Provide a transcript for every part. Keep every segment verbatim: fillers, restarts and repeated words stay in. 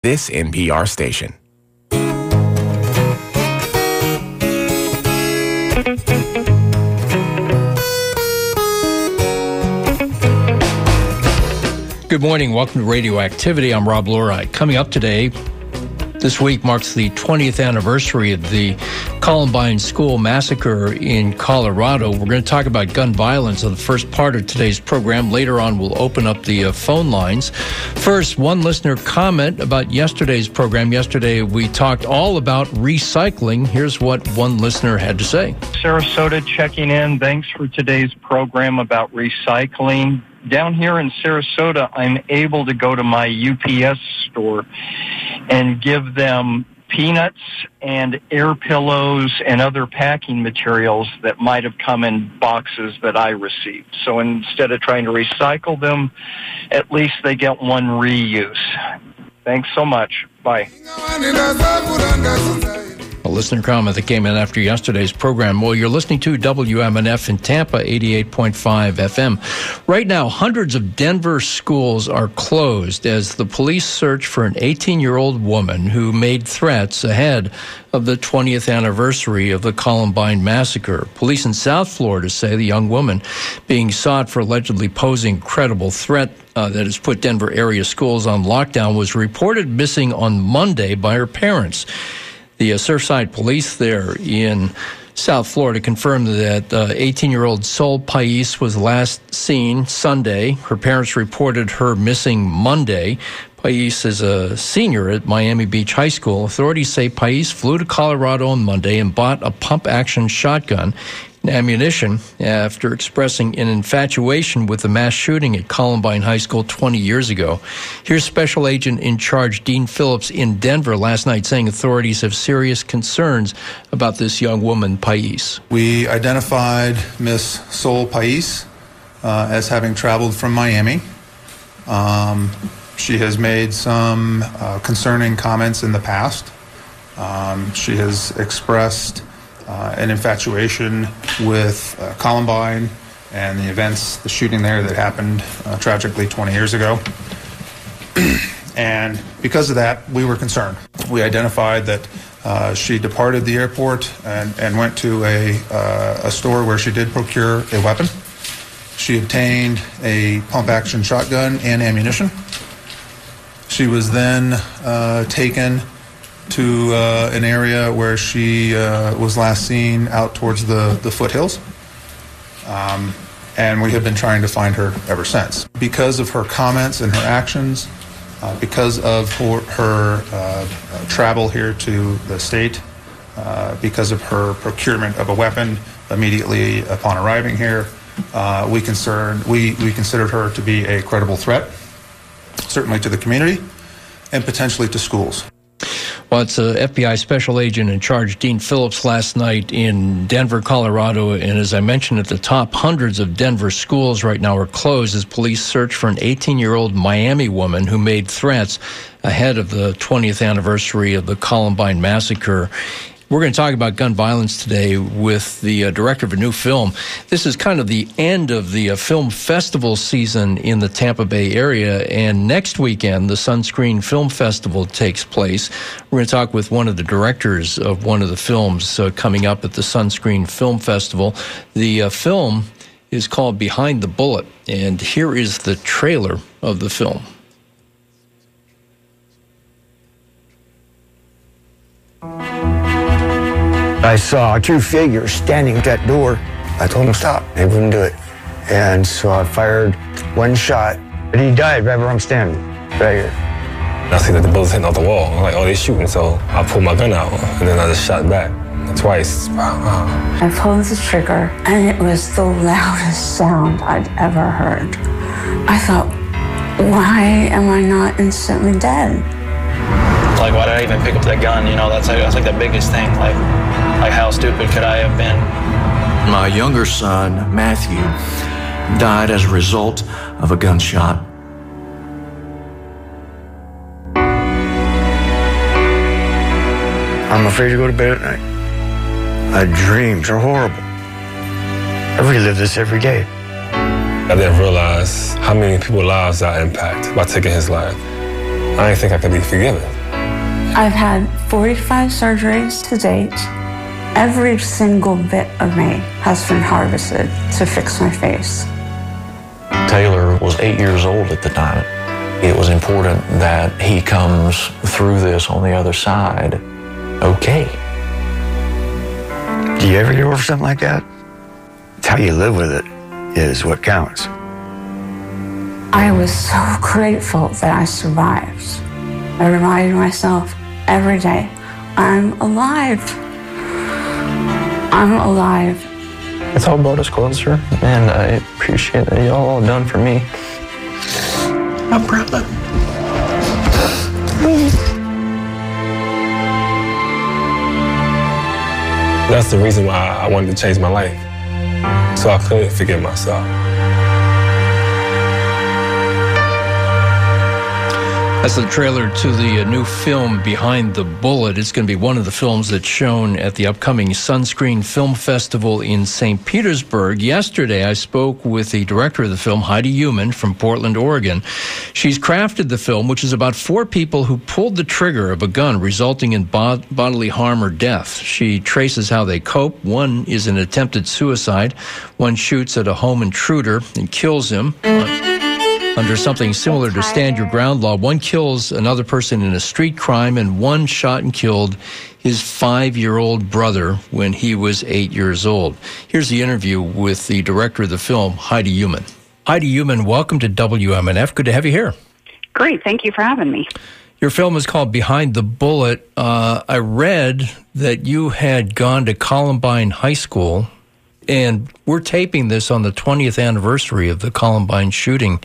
this N P R station. Good morning. Welcome to Radioactivity. I'm Rob Lorite. Coming up today, this week marks the twentieth anniversary of the Columbine School Massacre in Colorado. We're going to talk about gun violence in the first part of today's program. Later on, we'll open up the uh, phone lines. First, one listener comment about yesterday's program. Yesterday, we talked all about recycling. Here's what one listener had to say. Sarasota checking in. Thanks for today's program about recycling. Down here in Sarasota, I'm able to go to my U P S store and give them peanuts and air pillows and other packing materials that might have come in boxes that I received. So instead of trying to recycle them, at least they get one reuse. Thanks so much. Bye. A listener comment that came in after yesterday's program. Well, you're listening to W M N F in Tampa, eighty-eight point five F M. Right now, hundreds of Denver schools are closed as the police search for an eighteen-year-old woman who made threats ahead of the twentieth anniversary of the Columbine Massacre. Police in South Florida say the young woman being sought for allegedly posing a credible threat uh, that has put Denver area schools on lockdown was reported missing on Monday by her parents. The uh, Surfside Police there in South Florida confirmed that uh, eighteen-year-old Sol Pais was last seen Sunday. Her parents reported her missing Monday. Pais is a senior at Miami Beach High School. Authorities say Pais flew to Colorado on Monday and bought a pump-action shotgun and ammunition after expressing an infatuation with the mass shooting at Columbine High School twenty years ago. Here's Special Agent in Charge Dean Phillips in Denver last night saying authorities have serious concerns about this young woman, Pais. We identified Miss Sol Pais uh, as having traveled from Miami. Um, she has made some uh, concerning comments in the past. Um, she has expressed Uh, an infatuation with uh, Columbine and the events, the shooting there that happened uh, tragically twenty years ago. And because of that, we were concerned. We identified that uh, she departed the airport and, and went to a, uh, a store where she did procure a weapon. She obtained a pump-action shotgun and ammunition. She was then uh, taken to uh, an area where she uh, was last seen out towards the, the foothills. Um, and we have been trying to find her ever since. Because of her comments and her actions, uh, because of her, her uh, travel here to the state, uh, because of her procurement of a weapon immediately upon arriving here, uh, we, concerned, we, we considered her to be a credible threat, certainly to the community and potentially to schools. Well, it's a F B I Special Agent in Charge, Dean Phillips, last night in Denver, Colorado. And as I mentioned at the top, hundreds of Denver schools right now are closed as police search for an eighteen-year-old Miami woman who made threats ahead of the twentieth anniversary of the Columbine Massacre. We're going to talk about gun violence today with the uh, director of a new film. This is kind of the end of the uh, film festival season in the Tampa Bay area, and next weekend, the Sunscreen Film Festival takes place. We're going to talk with one of the directors of one of the films uh, coming up at the Sunscreen Film Festival. The uh, film is called Behind the Bullet, and here is the trailer of the film. I saw two figures standing at that door. I told them stop. They wouldn't do it. And so I fired one shot. But he died right where I'm standing, right here. I see that the bullets hitting off the wall. I'm like, oh, they're shooting. So I pulled my gun out, and then I just shot back twice. Wow. I pulled the trigger, and it was the loudest sound I'd ever heard. I thought, why am I not instantly dead? Like, why did I even pick up that gun? You know, that's like, that's like the biggest thing. Like, like, how stupid could I have been? My younger son, Matthew, died as a result of a gunshot. I'm afraid to go to bed at night. My dreams are horrible. I relive this every day. I didn't realize how many people's lives I impact by taking his life. I didn't think I could be forgiven. I've had forty-five surgeries to date. Every single bit of me has been harvested to fix my face. Taylor was eight years old at the time. It was important that he comes through this on the other side okay. Do you ever get over something like that? It's how you live with it is what counts. I was so grateful that I survived. I reminded myself every day, I'm alive. I'm alive. It's all brought us closer, and I appreciate that y'all all done for me. I'm proud of That's the reason why I wanted to change my life, so I could forgive myself. That's the trailer to the uh, new film Behind the Bullet. It's going to be one of the films that's shown at the upcoming Sunscreen Film Festival in Saint Petersburg. Yesterday, I spoke with the director of the film, Heidi Human, from Portland, Oregon. She's crafted the film, which is about four people who pulled the trigger of a gun, resulting in bod- bodily harm or death. She traces how they cope. One is an attempted suicide. One shoots at a home intruder and kills him. One under something similar to Stand Your Ground law. One kills another person in a street crime, and one shot and killed his five-year-old brother when he was eight years old. Here's the interview with the director of the film, Heidi Human. Heidi Human, welcome to W M N F. Good to have you here. Great. Thank you for having me. Your film is called Behind the Bullet. Uh, I read that you had gone to Columbine High School, and we're taping this on the twentieth anniversary of the Columbine shooting.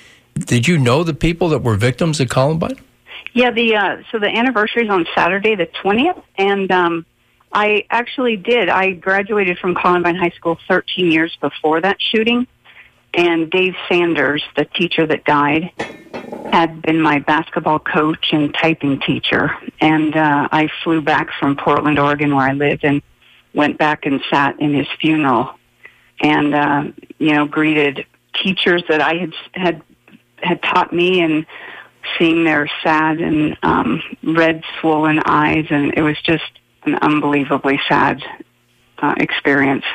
Did you know the people that were victims at Columbine? Yeah, the uh, so the anniversary is on Saturday, the twentieth, and um, I actually did. I graduated from Columbine High School thirteen years before that shooting, and Dave Sanders, the teacher that died, had been my basketball coach and typing teacher. And uh, I flew back from Portland, Oregon, where I lived, and went back and sat in his funeral, and uh, you know, greeted teachers that I had had. had taught me, and seeing their sad and um, red, swollen eyes, and it was just an unbelievably sad uh, experience.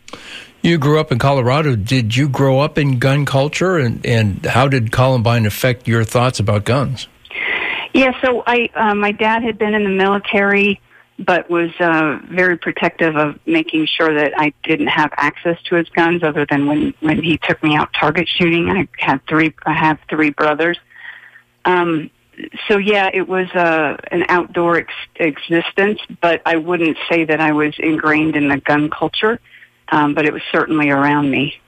You grew up in Colorado. Did you grow up in gun culture, and, and how did Columbine affect your thoughts about guns? Yeah, so I uh, my dad had been in the military, but was uh, very protective of making sure that I didn't have access to his guns, other than when, when he took me out target shooting. I had three. I have three brothers. Um, so yeah, it was uh, an outdoor ex- existence, but I wouldn't say that I was ingrained in the gun culture. Um, but it was certainly around me.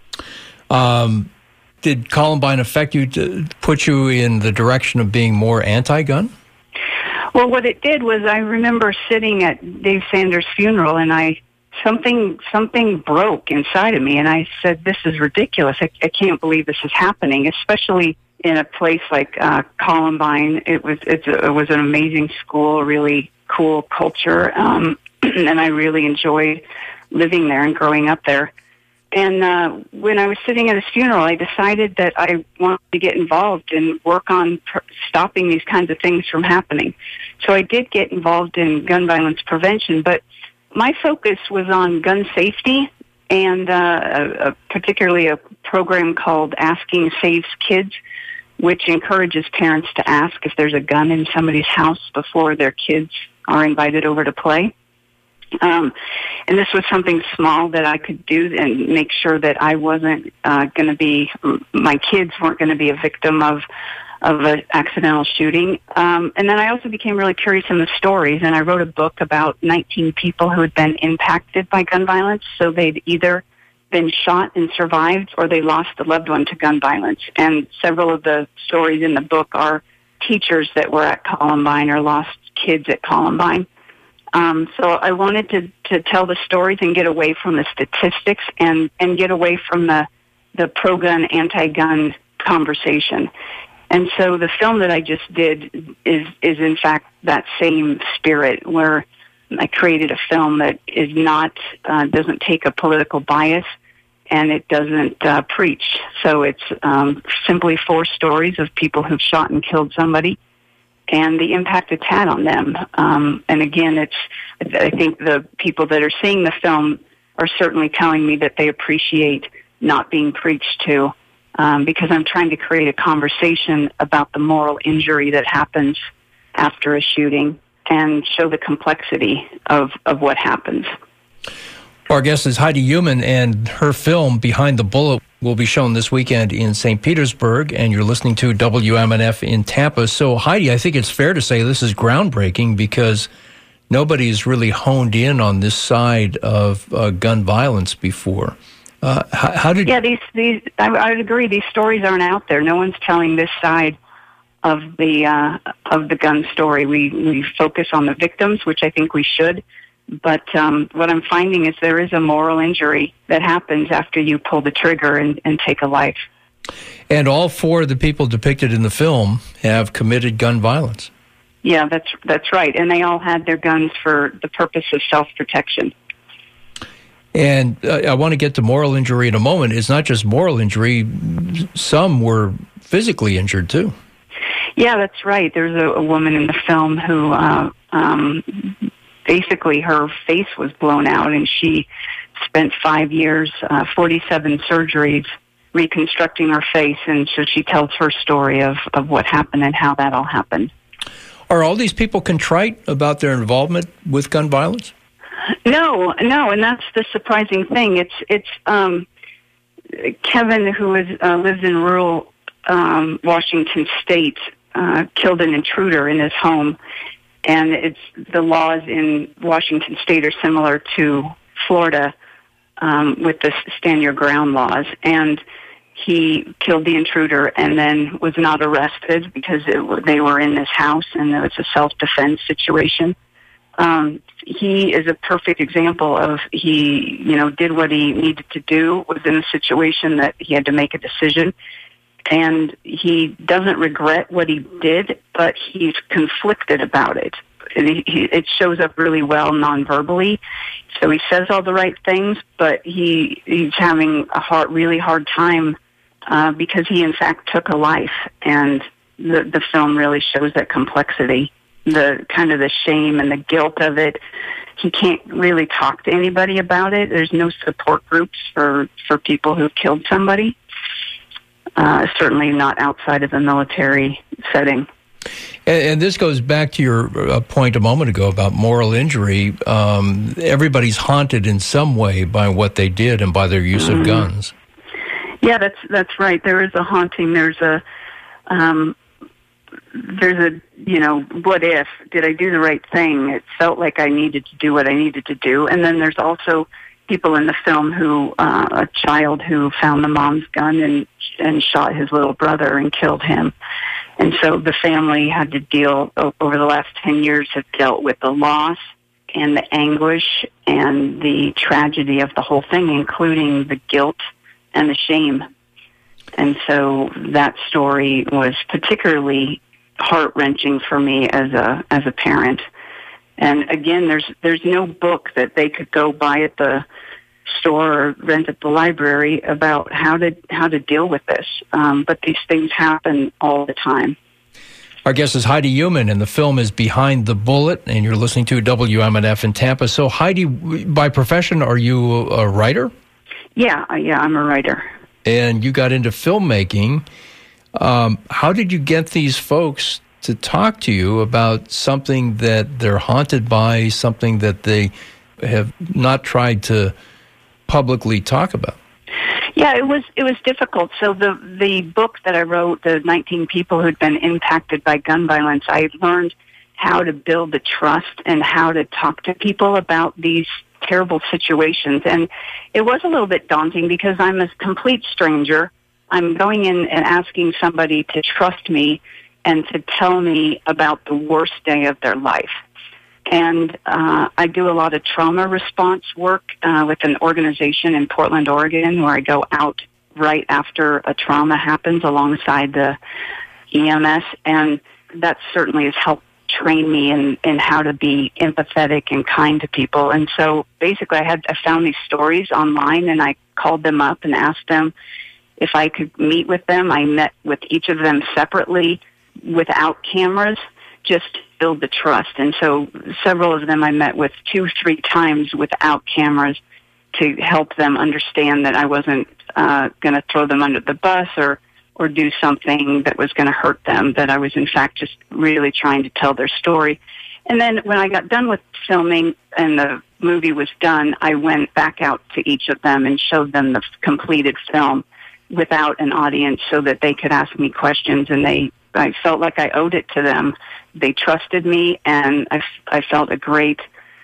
Um, did Columbine affect you to put you in the direction of being more anti-gun? Well, what it did was I remember sitting at Dave Sanders' funeral, and I something something broke inside of me, and I said, "This is ridiculous. I, I can't believe this is happening." Especially in a place like uh, Columbine, it was it's a, it was an amazing school, a really cool culture, um, and I really enjoyed living there and growing up there. And uh, when I was sitting at his funeral, I decided that I wanted to get involved and work on pr- stopping these kinds of things from happening. So I did get involved in gun violence prevention, but my focus was on gun safety, and uh, a, a, particularly a program called Asking Saves Kids, which encourages parents to ask if there's a gun in somebody's house before their kids are invited over to play. Um, and this was something small that I could do and make sure that I wasn't uh, going to be, my kids weren't going to be a victim of of an accidental shooting. Um, and then I also became really curious in the stories, and I wrote a book about nineteen people who had been impacted by gun violence. So they'd either been shot and survived, or they lost a loved one to gun violence. And several of the stories in the book are teachers that were at Columbine or lost kids at Columbine. Um, so I wanted to, to tell the stories and get away from the statistics and, and get away from the, the pro-gun, anti-gun conversation. And so the film that I just did is, is in fact that same spirit, where I created a film that is not, uh, doesn't take a political bias, and it doesn't uh, preach. So it's um, simply four stories of people who've shot and killed somebody, and the impact it's had on them. Um, and again, it's I think the people that are seeing the film are certainly telling me that they appreciate not being preached to, um, because I'm trying to create a conversation about the moral injury that happens after a shooting and show the complexity of, of what happens. Our guest is Heidi Uman, and her film, Behind the Bullet, will be shown this weekend in Saint Petersburg, and you're listening to W M N F in Tampa. So, Heidi, I think it's fair to say this is groundbreaking because nobody's really honed in on this side of uh, gun violence before. Uh, how, how did? Yeah, these these I, I would agree. These stories aren't out there. No one's telling this side of the uh, of the gun story. We we focus on the victims, which I think we should. But um, what I'm finding is there is a moral injury that happens after you pull the trigger and, and take a life. And all four of the people depicted in the film have committed gun violence. Yeah, that's that's right. And they all had their guns for the purpose of self-protection. And uh, I want to get to moral injury in a moment. It's not just moral injury. Some were physically injured, too. Yeah, that's right. There's a, a woman in the film who... Uh, um, Basically, her face was blown out, and she spent five years, uh, forty-seven surgeries, reconstructing her face. And so she tells her story of, of what happened and how that all happened. Are all these people contrite about their involvement with gun violence? No, no, and that's the surprising thing. It's it's um, Kevin, who is uh, lives in rural um, Washington State, uh, killed an intruder in his home. And it's the laws in Washington State are similar to Florida um, with the stand your ground laws. And he killed the intruder and then was not arrested because it, they were in this house and it was a self-defense situation. Um, he is a perfect example of he, you know, did what he needed to do, was in a situation that he had to make a decision. And he doesn't regret what he did, but he's conflicted about it. And he, he, it shows up really well non-verbally. So he says all the right things, but he he's having a hard, really hard time uh, because he, in fact, took a life. And the, the film really shows that complexity, the kind of the shame and the guilt of it. He can't really talk to anybody about it. There's no support groups for, for people who've killed somebody. Uh, certainly not outside of the military setting. And, and this goes back to your uh, point a moment ago about moral injury. Um, everybody's haunted in some way by what they did and by their use mm-hmm. of guns. Yeah, that's that's right. There is a haunting. There's a um, there's a you know, what if? Did I do the right thing? It felt like I needed to do what I needed to do. And then there's also people in the film who, uh, a child who found the mom's gun and and shot his little brother and killed him. And so the family had to deal, over the last ten years, have dealt with the loss and the anguish and the tragedy of the whole thing, including the guilt and the shame. And so that story was particularly heart-wrenching for me as a as a parent. And again, there's there's no book that they could go buy at the store or rent at the library about how to how to deal with this. Um, but these things happen all the time. Our guest is Heidi Uman, and the film is Behind the Bullet, and you're listening to W M N F in Tampa. So, Heidi, by profession, are you a writer? Yeah, yeah, I'm a writer. And you got into filmmaking. Um, how did you get these folks to talk to you about something that they're haunted by, something that they have not tried to publicly talk about? Yeah, it was it was difficult. So the the book that I wrote, the nineteen people who'd been impacted by gun violence, I learned how to build the trust and how to talk to people about these terrible situations. And it was a little bit daunting because I'm a complete stranger. I'm going in and asking somebody to trust me and to tell me about the worst day of their life. And uh, I do a lot of trauma response work uh, with an organization in Portland, Oregon, where I go out right after a trauma happens alongside the E M S. And that certainly has helped train me in, in how to be empathetic and kind to people. And so basically I had I found these stories online, and I called them up and asked them if I could meet with them. I met with each of them separately without cameras just to build the trust. And so several of them I met with two or three times without cameras to help them understand that I wasn't uh, going to throw them under the bus or, or do something that was going to hurt them, that I was, in fact, just really trying to tell their story. And then when I got done with filming and the movie was done, I went back out to each of them and showed them the completed film without an audience so that they could ask me questions, and they I felt like I owed it to them. They trusted me, and I, I felt a great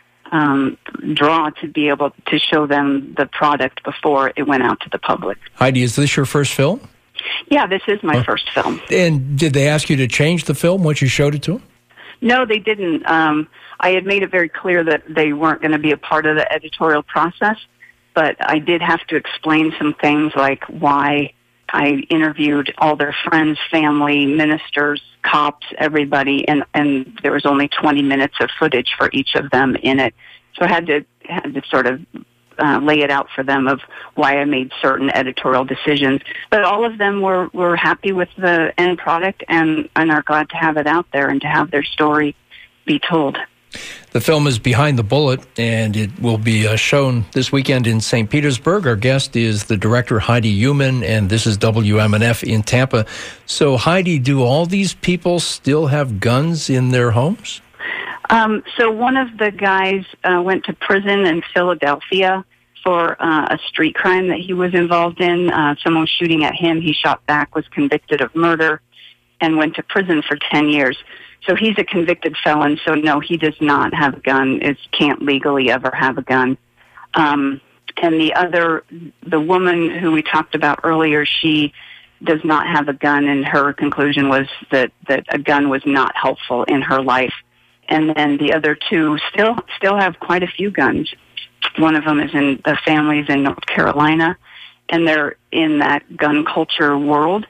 um, draw to be able to show them the product before it went out to the public. Heidi, is this your first film? Yeah, this is my huh? first film. And did they ask you to change the film once you showed it to them? No, they didn't. Um, I had made it very clear that they weren't going to be a part of the editorial process, but I did have to explain some things like why I interviewed all their friends, family, ministers, cops, everybody, and, and there was only twenty minutes of footage for each of them in it. So I had to had to sort of uh, lay it out for them of why I made certain editorial decisions. But all of them were, were happy with the end product and, and are glad to have it out there and to have their story be told. The film is Behind the Bullet, and it will be uh, shown this weekend in Saint Petersburg. Our guest is the director, Heidi Uman, and this is W M N F in Tampa. So, Heidi, do all these people still have guns in their homes? Um, so one of the guys uh, went to prison in Philadelphia for uh, a street crime that he was involved in. Uh, someone was shooting at him. He shot back, was convicted of murder, and went to prison for ten years. So he's a convicted felon, so no, he does not have a gun. It can't legally ever have a gun. Um, and the other, the woman who we talked about earlier, she does not have a gun, and her conclusion was that, that a gun was not helpful in her life. And then the other two still still have quite a few guns. One of them is in the families in North Carolina, and they're in that gun culture world.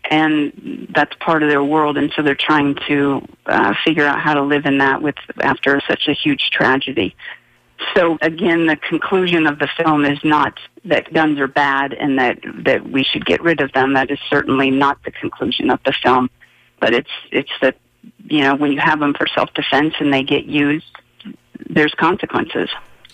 And that's part of their world, and so they're trying to uh, figure out how to live in that with after such a huge tragedy. So again, the conclusion of the film is not that guns are bad and that, that we should get rid of them. That is certainly not the conclusion of the film, but it's it's that, you know, when you have them for self-defense and they get used, there's consequences.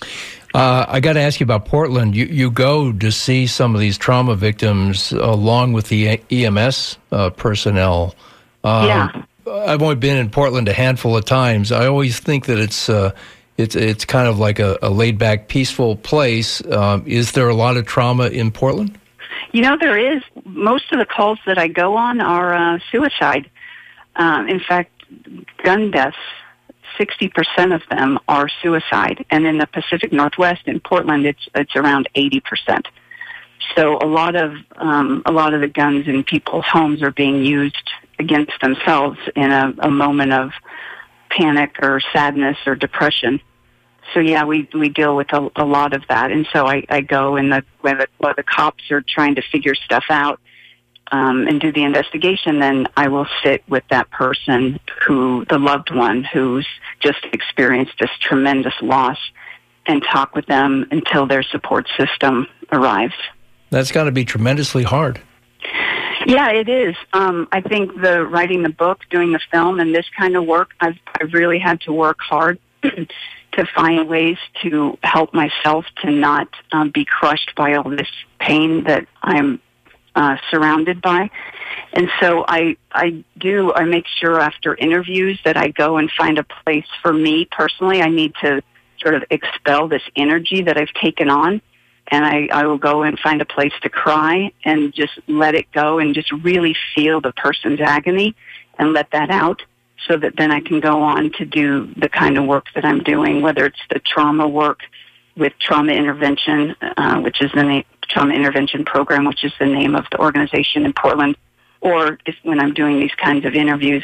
Uh, I got to ask you about Portland. You you go to see some of these trauma victims along with the E M S uh, personnel. Uh, yeah. I've only been in Portland a handful of times. I always think that it's uh, it's it's kind of like a, a laid back, peaceful place. Um, is there a lot of trauma in Portland? You know, there is. Most of the calls that I go on are uh, suicide. Um, in fact, gun deaths, sixty percent of them are suicide. And in the Pacific Northwest, in Portland, it's it's around eighty percent. So a lot of um, a lot of the guns in people's homes are being used against themselves in a, a moment of panic or sadness or depression. So yeah, we we deal with a, a lot of that. And so I, I go and the when, the when the cops are trying to figure stuff out um, and do the investigation, then I will sit with that person who, the loved one who's just experienced this tremendous loss, and talk with them until their support system arrives. That's got to be tremendously hard. Yeah, it is. Um, I think the writing the book, doing the film, and this kind of work, I've, I've really had to work hard to find ways to help myself to not um, be crushed by all this pain that I'm uh, surrounded by. And so I, I do, I make sure after interviews that I go and find a place for me personally. I need to sort of expel this energy that I've taken on. And I, I will go and find a place to cry and just let it go and just really feel the person's agony and let that out, so that then I can go on to do the kind of work that I'm doing, whether it's the trauma work with Trauma Intervention, uh, which is the name, Trauma Intervention Program, which is the name of the organization in Portland, or if, when I'm doing these kinds of interviews.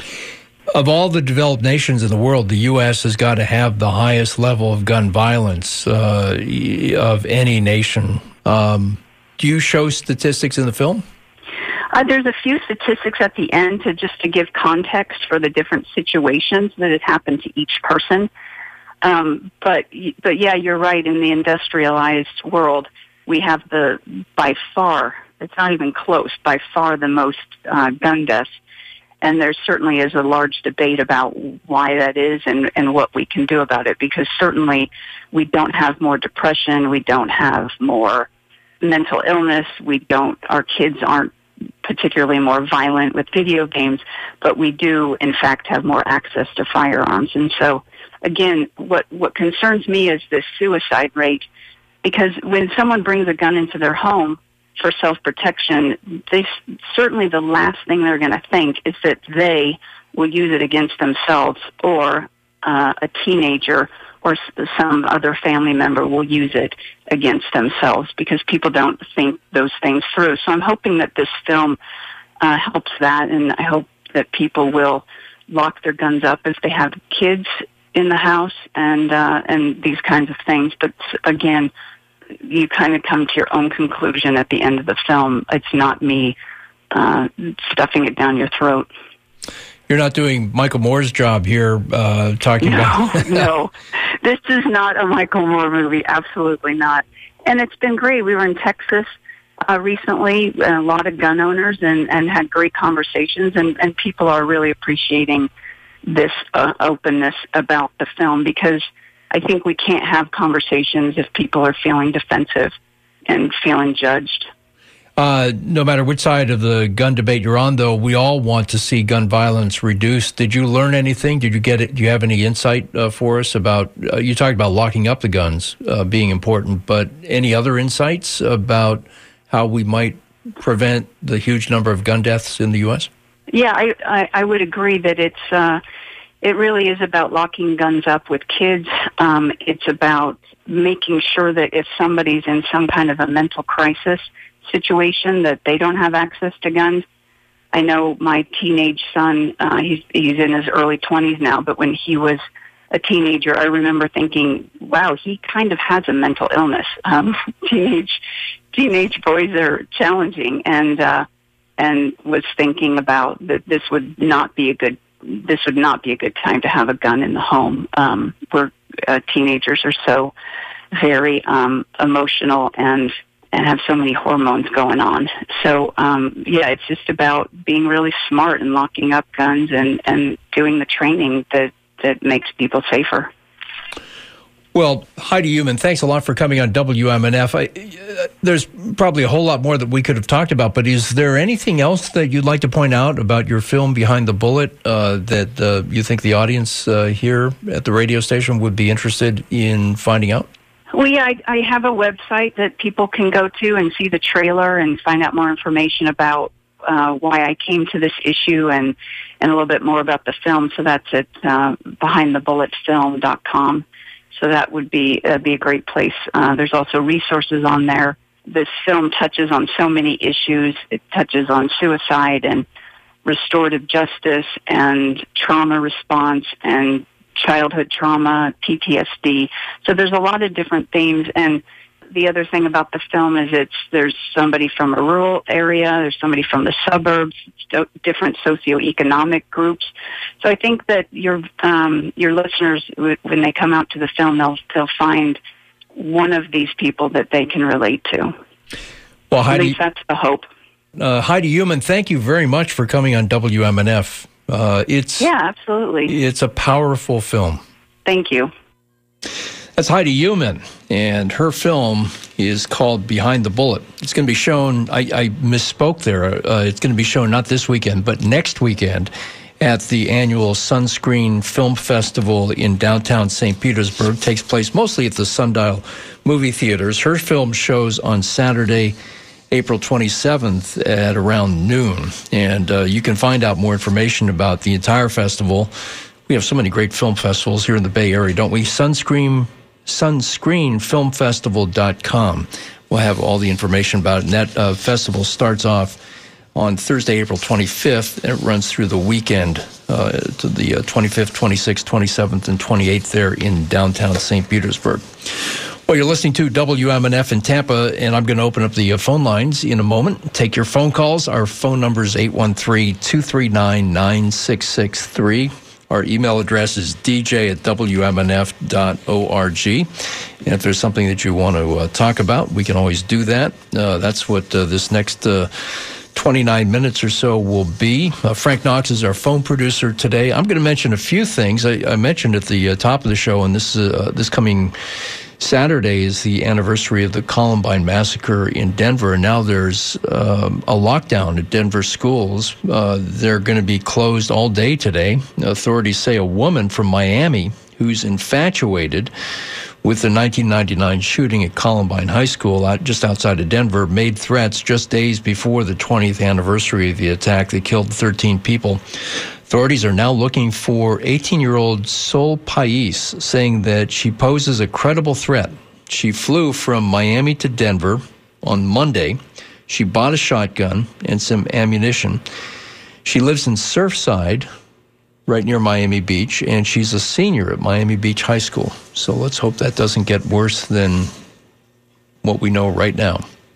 Of all the developed nations in the world, the U S has got to have the highest level of gun violence uh, of any nation. Um, do you show statistics in the film? Uh, there's a few statistics at the end to just to give context for the different situations that had happened to each person. Um, but but yeah, you're right. In the industrialized world, we have the by far, it's not even close, by far the most uh, gun deaths. And there certainly is a large debate about why that is and, and what we can do about it, because certainly we don't have more depression, we don't have more mental illness, we don't, our kids aren't particularly more violent with video games, but we do, in fact, have more access to firearms. And so, again, what, what concerns me is this suicide rate, because when someone brings a gun into their home for self-protection, they certainly the last thing they're going to think is that they will use it against themselves, or uh, a teenager or some other family member will use it against themselves, because people don't think those things through. So I'm hoping that this film uh, helps that, and I hope that people will lock their guns up if they have kids in the house and uh, and these kinds of things. But again, you kind of come to your own conclusion at the end of the film. It's not me uh, stuffing it down your throat. You're not doing Michael Moore's job here, uh, talking no, about... No, this is not a Michael Moore movie, absolutely not. And it's been great. We were in Texas uh, recently, a lot of gun owners, and, and had great conversations, and, and people are really appreciating this uh, openness about the film, because I think we can't have conversations if people are feeling defensive and feeling judged. Uh, no matter which side of the gun debate you're on, though, we all want to see gun violence reduced. Did you learn anything? Did you get it? Do you have any insight uh, for us about, uh, you talked about locking up the guns uh, being important, but any other insights about how we might prevent the huge number of gun deaths in the U S? Yeah, I, I, I would agree that it's, uh, it really is about locking guns up with kids. Um, it's about making sure that if somebody's in some kind of a mental crisis situation, that they don't have access to guns. I know my teenage son, uh, he's, he's in his early twenties now, but when he was a teenager, I remember thinking, wow, he kind of has a mental illness. Um, teenage, teenage boys are challenging, and, uh, and was thinking about that this would not be a good, this would not be a good time to have a gun in the home. Um, where uh, teenagers are so very, um, emotional and and have so many hormones going on. So, um, yeah, it's just about being really smart and locking up guns and, and doing the training that, that makes people safer. Well, Heidi Human, thanks a lot for coming on W M N F. I, uh, there's probably a whole lot more that we could have talked about, but is there anything else that you'd like to point out about your film Behind the Bullet uh, that uh, you think the audience uh, here at the radio station would be interested in finding out? Well, yeah, I, I have a website that people can go to and see the trailer and find out more information about uh, why I came to this issue, and, and a little bit more about the film. So that's at uh, behind the bullet film dot com. So that would be uh, be a great place. Uh, there's also resources on there. This film touches on so many issues. It touches on suicide and restorative justice and trauma response and childhood trauma, P T S D. So there's a lot of different themes. And the other thing about the film is it's there's somebody from a rural area, there's somebody from the suburbs, different socioeconomic groups. So I think that your um, your listeners, when they come out to the film, they'll they'll find one of these people that they can relate to. Well, Heidi, at least that's the hope. Uh, Heidi Human, thank you very much for coming on W M N F. Uh, it's yeah, absolutely. It's a powerful film. Thank you. That's Heidi Human, and her film is called Behind the Bullet. It's going to be shown, I, I misspoke there, uh, it's going to be shown not this weekend, but next weekend at the annual Sunscreen Film Festival in downtown Saint Petersburg. It takes place mostly at the Sundial Movie Theaters. Her film shows on Saturday, April twenty-seventh at around noon. And uh, you can find out more information about the entire festival. We have so many great film festivals here in the Bay Area, don't we? Sunscreen, sunscreen film festival dot com. We'll have all the information about it. And that uh, festival starts off on Thursday, April twenty-fifth, and it runs through the weekend uh, to the uh, twenty-fifth, twenty-sixth, twenty-seventh, and twenty-eighth there in downtown Saint Petersburg. Well, you're listening to W M N F in Tampa, and I'm going to open up the uh, phone lines in a moment. Take your phone calls. Our phone number is eight one three, two three nine, nine six six three. Our email address is d j at w m n f dot org. And if there's something that you want to uh, talk about, we can always do that. Uh, that's what uh, this next uh, twenty-nine minutes or so will be. Uh, Frank Knox is our phone producer today. I'm going to mention a few things. I, I mentioned at the uh, top of the show, and this uh, this coming Saturday is the anniversary of the Columbine massacre in Denver, and now there's um, a lockdown at Denver schools. Uh, they're going to be closed all day today. Authorities say a woman from Miami who's infatuated with the nineteen ninety-nine shooting at Columbine High School out, just outside of Denver made threats just days before the twentieth anniversary of the attack that killed thirteen people. Authorities are now looking for eighteen-year-old Sol Pais, saying that she poses a credible threat. She flew from Miami to Denver on Monday. She bought a shotgun and some ammunition. She lives in Surfside, right near Miami Beach, and she's a senior at Miami Beach High School. So let's hope that doesn't get worse than what we know right now.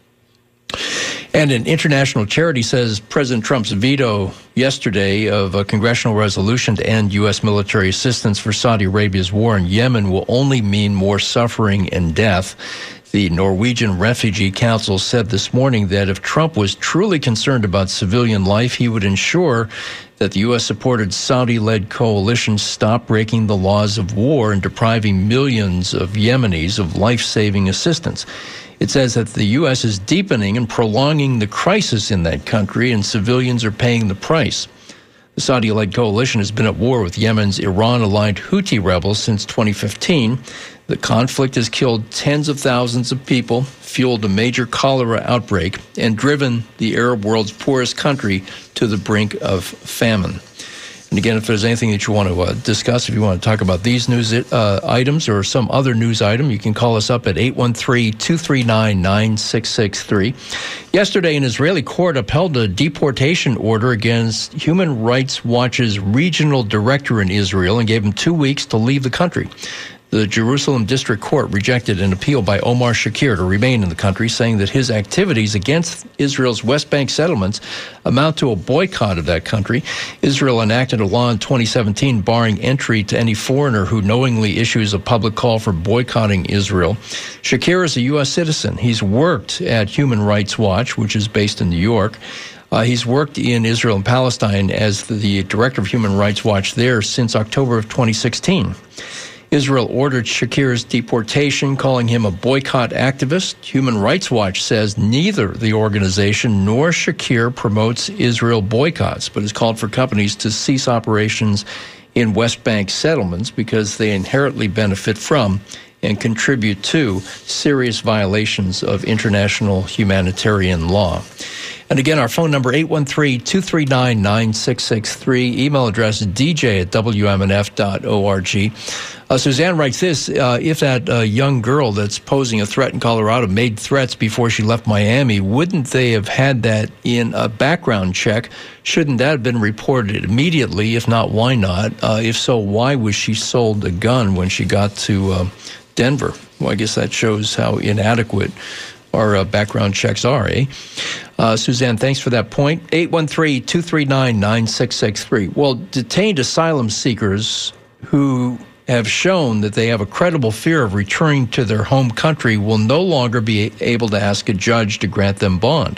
And an international charity says President Trump's veto yesterday of a congressional resolution to end U S military assistance for Saudi Arabia's war in Yemen will only mean more suffering and death. The Norwegian Refugee Council said this morning that if Trump was truly concerned about civilian life, he would ensure that the U S-supported Saudi-led coalition stop breaking the laws of war and depriving millions of Yemenis of life-saving assistance. It says that the U S is deepening and prolonging the crisis in that country, and civilians are paying the price. The Saudi-led coalition has been at war with Yemen's Iran-aligned Houthi rebels since twenty fifteen. The conflict has killed tens of thousands of people, fueled a major cholera outbreak, and driven the Arab world's poorest country to the brink of famine. And again, if there's anything that you want to uh, discuss, if you want to talk about these news uh, items or some other news item, you can call us up at eight one three, two three nine, nine six six three. Yesterday, an Israeli court upheld a deportation order against Human Rights Watch's regional director in Israel and gave him two weeks to leave the country. The Jerusalem District Court rejected an appeal by Omar Shakir to remain in the country, saying that his activities against Israel's West Bank settlements amount to a boycott of that country. Israel enacted a law in twenty seventeen barring entry to any foreigner who knowingly issues a public call for boycotting Israel. Shakir is a U S citizen. He's worked at Human Rights Watch, which is based in New York. Uh, he's worked in Israel and Palestine as the director of Human Rights Watch there since October of twenty sixteen. Israel ordered Shakir's deportation, calling him a boycott activist. Human Rights Watch says neither the organization nor Shakir promotes Israel boycotts, but has called for companies to cease operations in West Bank settlements because they inherently benefit from and contribute to serious violations of international humanitarian law. And again, our phone number, eight one three, two three nine, nine six six three. Email address, d j at w m n f dot org. Uh, Suzanne writes this, uh, if that uh, young girl that's posing a threat in Colorado made threats before she left Miami, wouldn't they have had that in a background check? Shouldn't that have been reported immediately? If not, why not? Uh, if so, why was she sold a gun when she got to uh, Denver? Well, I guess that shows how inadequate our uh, background checks are, eh? Uh, Suzanne, thanks for that point. eight one three, two three nine, nine six six three. Well, detained asylum seekers who have shown that they have a credible fear of returning to their home country will no longer be able to ask a judge to grant them bond.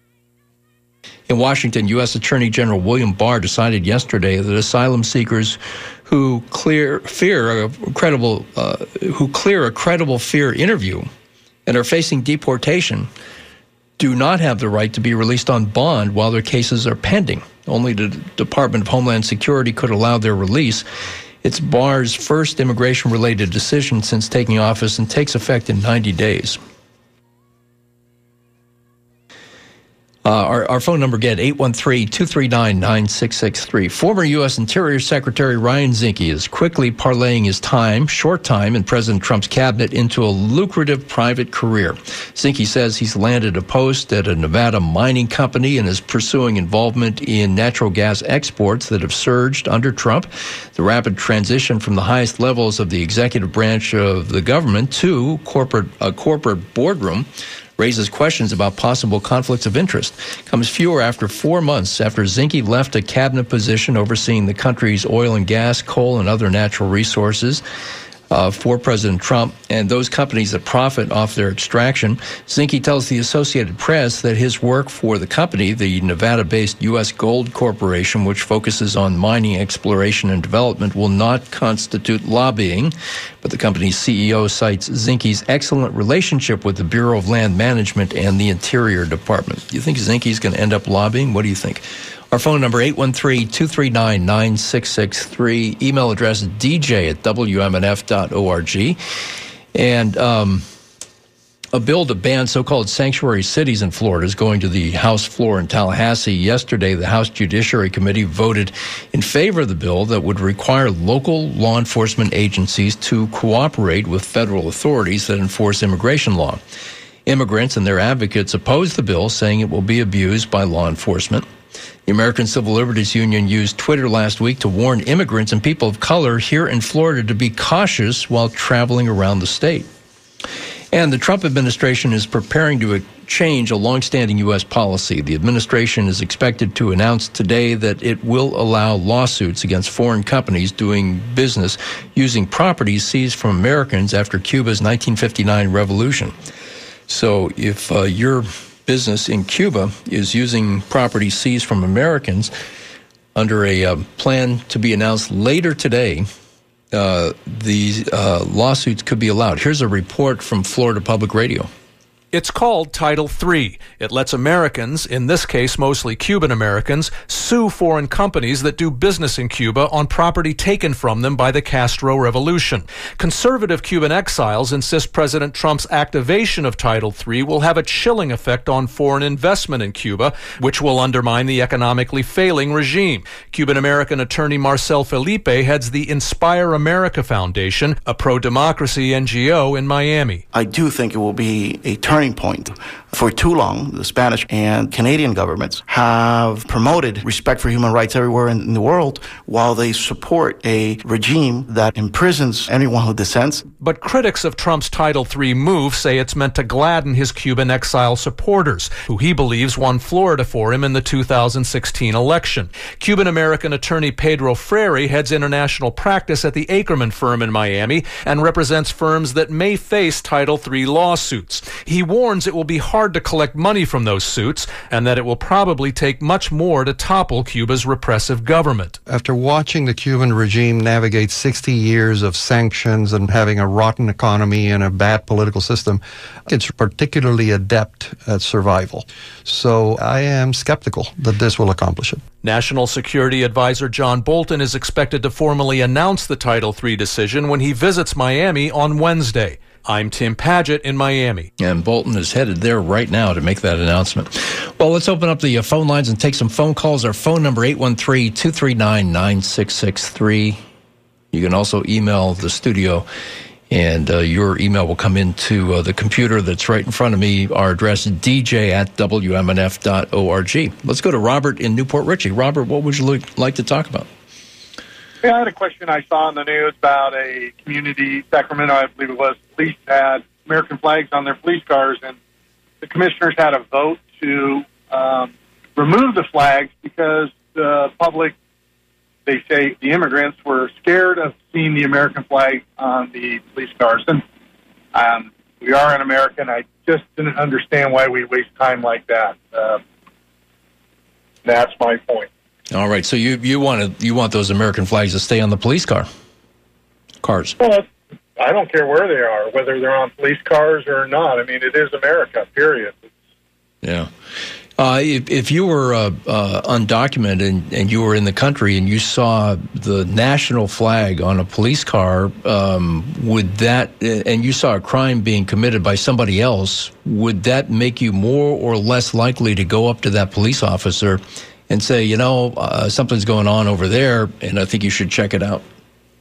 In Washington, U S Attorney General William Barr decided yesterday that asylum seekers who clear fear a credible uh, who clear a credible fear interview and are facing deportation do not have the right to be released on bond while their cases are pending. Only the Department of Homeland Security could allow their release. It's Barr's first immigration-related decision since taking office and takes effect in ninety days. Uh, our, our phone number again, eight one three, two three nine, nine six six three. Former U S Interior Secretary Ryan Zinke is quickly parlaying his time, short time, in President Trump's cabinet into a lucrative private career. Zinke says he's landed a post at a Nevada mining company and is pursuing involvement in natural gas exports that have surged under Trump. The rapid transition from the highest levels of the executive branch of the government to corporate a corporate boardroom raises questions about possible conflicts of interest. Comes fewer after four months after Zinke left a cabinet position overseeing the country's oil and gas, coal, and other natural resources. uh, for President Trump and those companies that profit off their extraction. Zinke tells the Associated Press that his work for the company, the Nevada-based U S Gold Corporation, which focuses on mining exploration and development, will not constitute lobbying. But the company's C E O cites Zinke's excellent relationship with the Bureau of Land Management and the Interior Department. Do you think Zinke's going to end up lobbying? What do you think? Our phone number, eight one three, two three nine, nine six six three. Email address, d j at w m n f dot org. And um, a bill to ban so-called sanctuary cities in Florida is going to the House floor in Tallahassee. Yesterday, the House Judiciary Committee voted in favor of the bill that would require local law enforcement agencies to cooperate with federal authorities that enforce immigration law. Immigrants and their advocates oppose the bill, saying it will be abused by law enforcement. The American Civil Liberties Union used Twitter last week to warn immigrants and people of color here in Florida to be cautious while traveling around the state. And the Trump administration is preparing to change a longstanding U S policy. The administration is expected to announce today that it will allow lawsuits against foreign companies doing business using properties seized from Americans after Cuba's nineteen fifty-nine revolution. So if uh, your business in Cuba is using property seized from Americans under a uh, plan to be announced later today, uh, these uh, lawsuits could be allowed. Here's a report from Florida Public Radio. It's called Title three. It lets Americans, in this case mostly Cuban Americans, sue foreign companies that do business in Cuba on property taken from them by the Castro Revolution. Conservative Cuban exiles insist President Trump's activation of Title three will have a chilling effect on foreign investment in Cuba, which will undermine the economically failing regime. Cuban-American attorney Marcel Felipe heads the Inspire America Foundation, a pro-democracy N G O in Miami. I do think it will be a turn point. For too long, the Spanish and Canadian governments have promoted respect for human rights everywhere in the world while they support a regime that imprisons anyone who dissents. But critics of Trump's Title three move say it's meant to gladden his Cuban exile supporters, who he believes won Florida for him in the two thousand sixteen election. Cuban-American attorney Pedro Freire heads international practice at the Ackerman firm in Miami and represents firms that may face Title three lawsuits. He warns it will be hard to collect money from those suits and that it will probably take much more to topple Cuba's repressive government. After watching the Cuban regime navigate sixty years of sanctions and having a rotten economy and a bad political system, it's particularly adept at survival. So I am skeptical that this will accomplish it. National Security Advisor John Bolton is expected to formally announce the Title three decision when he visits Miami on Wednesday. I'm Tim Padgett in Miami. And Bolton is headed there right now to make that announcement. Well, let's open up the uh, phone lines and take some phone calls. Our phone number, eight one three, two three nine, nine six six three. You can also email the studio, and uh, your email will come into uh, the computer that's right in front of me. Our address is d j at w m n f dot org. Let's go to Robert in Newport Richey. Robert, what would you like to talk about? Yeah, I had a question I saw in the news about a community, Sacramento, I believe it was, police had American flags on their police cars, and the commissioners had a vote to um, remove the flags because the public, they say the immigrants were scared of seeing the American flag on the police cars. And um, we are in America, and I just didn't understand why we waste time like that. Uh, that's my point. All right, so you you want to you want those American flags to stay on the police car cars? Well, I don't care where they are, whether they're on police cars or not. I mean, it is America. Period. Yeah. Uh, if, if you were uh, uh, undocumented and, and you were in the country and you saw the national flag on a police car, um, would that and you saw a crime being committed by somebody else, would that make you more or less likely to go up to that police officer and say, you know, uh, something's going on over there, and I think you should check it out?